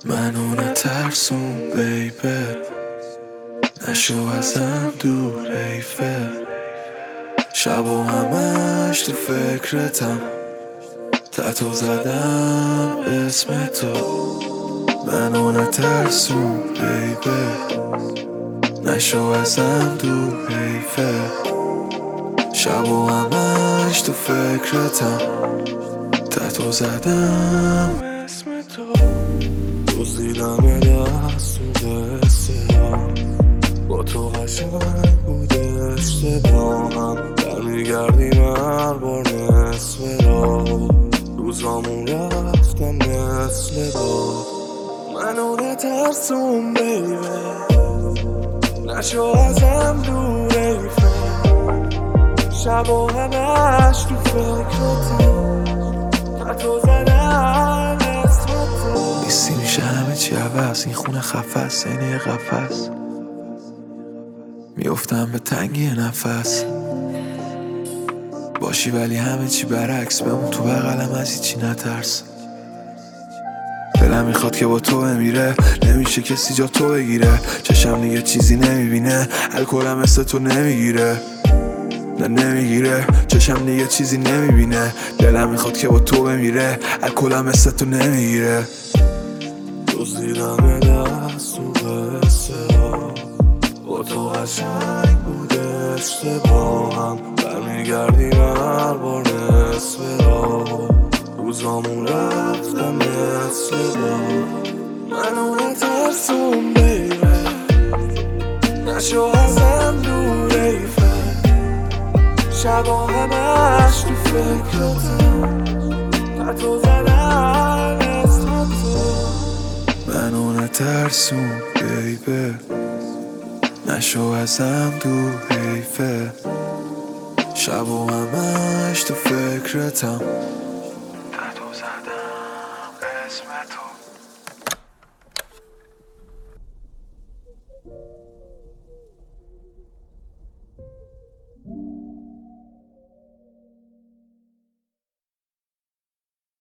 منو نترسون بیبه، نشو ازم دور حیفه. شب و همش تو فکرتم، تتو زدم اسم تو. منو نترسون بیبه، نشو ازم دور حیفه. شب و همش تو فکرتم، تتو زدم اسم تو. دزدیدم دست تو دسته، با تو قشنگ بوده اشتباهم. برمیگردیم هر بار نصف راه، روزامون رفتن مثل باد. منو نترسون بیبه، نشو ازم دور حیفه. شب و همش تو فکرتم، تتو زدم اسم تو. نیستی میشه همه چی عوض، این خونه خفست اینه یه قفس. میافتم به تنگی نفس، باشی ولی همه چی برعکس. بمون تو بغلم از هیچی نترس. دلم میخواد که با تو بمیره، نمیشه کسی جا تو بگیره. چشم دیگه چیزی نمیبینه، الکلم مثل تو نمیگیره. نه نمیگیره، چشم دیگه چیزی نمیبینه. دلم میخواد که با تو بمیره، الکلم مثل تو نمیگیره. دزدیدم دست تو قصه ها، با تو قشنگ بوده اشتباهم. برمیگردیم هر بار نصف راه، روزامون رفتن مثل باد. منو نترسون بیبه، نشو ازم دور حیفه. شبا همش تو فکرتم، تتو زدم اسم تو. منو نترسون بیبه، نشو ازم دور حیفه. شب و همش تو فکرتم،